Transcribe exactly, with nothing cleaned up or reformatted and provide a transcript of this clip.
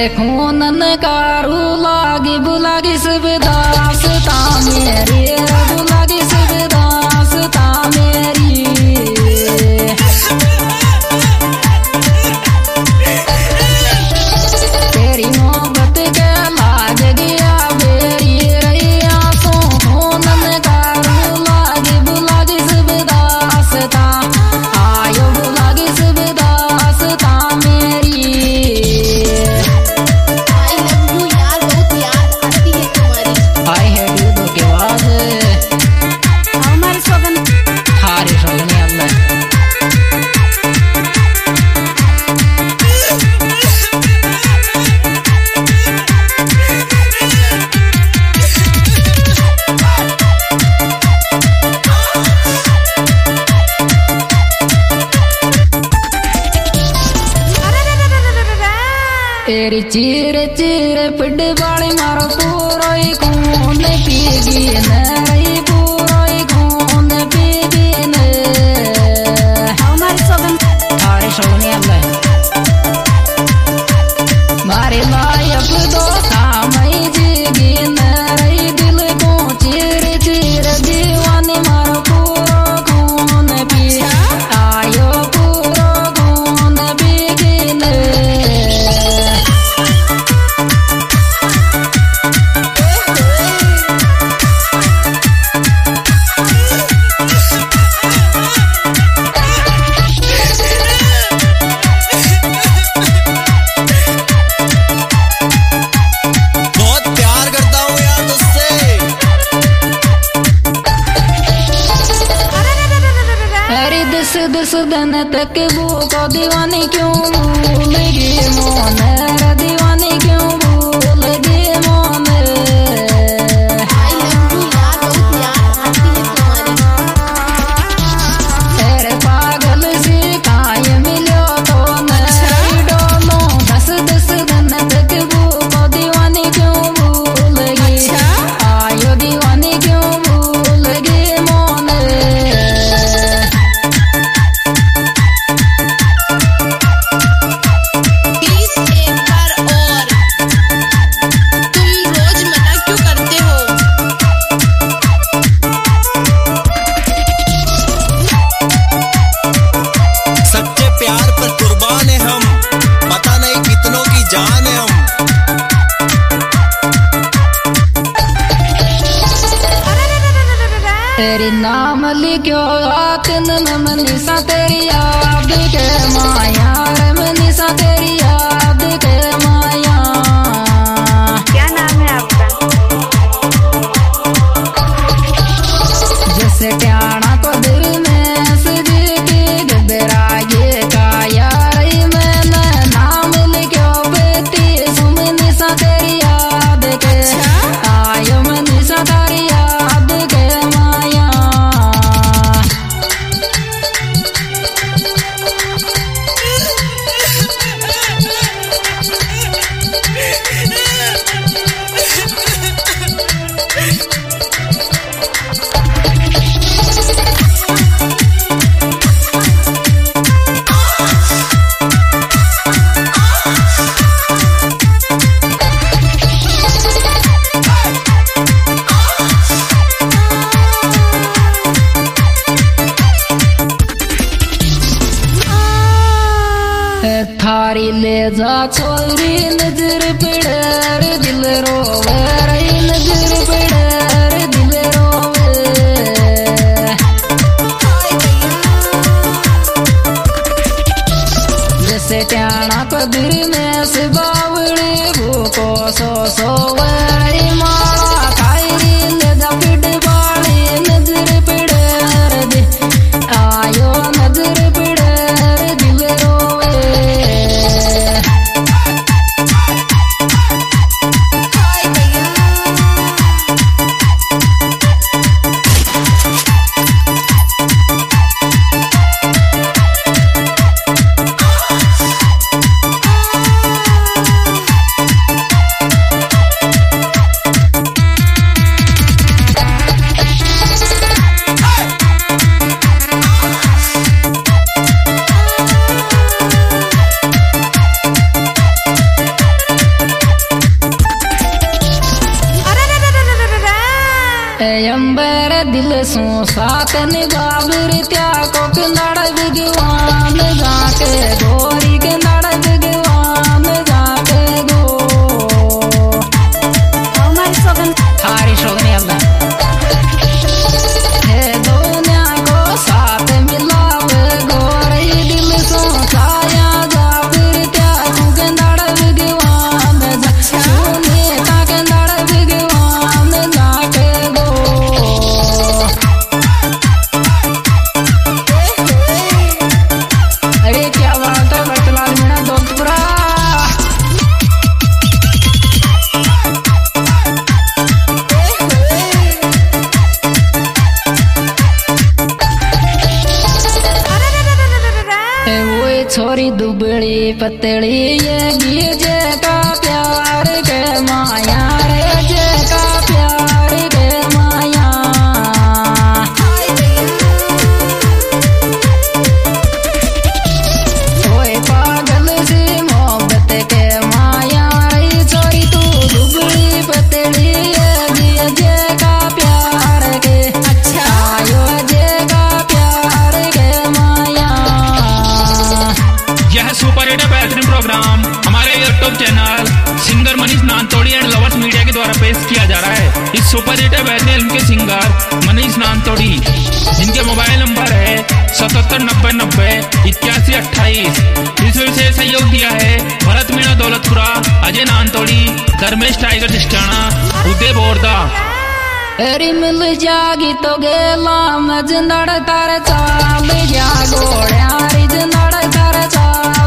खूनन कारू लागी बुलागी सुबदास ता मेरी बुलागी सुबदास ता मेरी तेरी मोहब्बत के लाग गया बेरी रैया सो खूनन कारू लागी बुलागी सुबदास ता आयो बुलागी सुबदास ता मेरी तेरी चीर चीर पिड वाली मारो पूरा ही खून पीगी नई पूरा ही खून पीगी न हमारी सोगन थारे सोगने अल्लाह मारे लायक दो सामई जीगी नई दिल को चीर चीर दीवानी मारो पूरा खून पी आयो पूरा खून पीगी न दिस दिस दिन तक वो को दीवानी क्यों भूल गई मोन दीवानी क्यों भूल गई मोन तेरे पागल सी काय मिलो तो नहीं डोलो दस दस दिन तक वो को दीवानी क्यों भूल गई आयो दीवानी क्यों भूल गई मोन तेरी नाम लिखो आतन मनीषा तेरी याद के माया मनीषा तेरी याद के माया क्या नाम है आपका? जैसे ट्याणा को दिल में सजी की घबराए का यार मैंने नाम लिखो बेटी सुम निशा तेरी याद के आयो मनीषा तेरी याद के थारी ले जा छोरी नजर पड़र दिल रोवे रही नजर पड़र दिल रोवे जैसे ट्याणा को दिल में से बावड़े वो को सो सो वही माला खाई ले जा पिट बाड़ी नजर पड़र दे आयो नजर पड़र दिल रोवे अंबर दिल सो साथ निभावर त्या को किंदड़ भगवान जाके गोरी किंदड़ भगवान जाके गो हमारी सोगन हारी शोगनी अल्लाह हे दुनिया को साथ मिलावे गोरी दिल सो छाया जावर त्या को किंदड़ भगवान जा सुने ता किंदड़ भगवान जाके गो अरे क्या बात है बतलाल मेरा दौलतपुरा वो छोरी दुबड़ी पतली ये गीजे का प्यार के माया रे जे का प्यार के माया ओए पागल सी मोहब्बत के माया रे छोरी तू दुबड़ी पतली ये गीजे का प्यार के अच्छा यो जे का प्यार के माया। यह सुपर हिट बेहतरीन प्रोग्राम हमारे YouTube channel singer Manish Nantodi and lovers media के द्वारा पेश किया जा रहा है। इस सुपर हिट बेहतरीन फिल्म के सिंगर मनीष नानतोड़ी जिनके मोबाइल नंबर है सतहत्तर नब्बे नब्बे इक्यासी अट्ठाईस। इस फिल्म से सहयोग दिया है भरत मीणा दौलतपुरा, अजय नानतोड़ी, धर्मेश टाइगर सिस्टाना, उदय बोरदा। अरे मिल जागी तो गेला मजनड़ तार चाल जा गोड़िया रिजनड़ तार चाल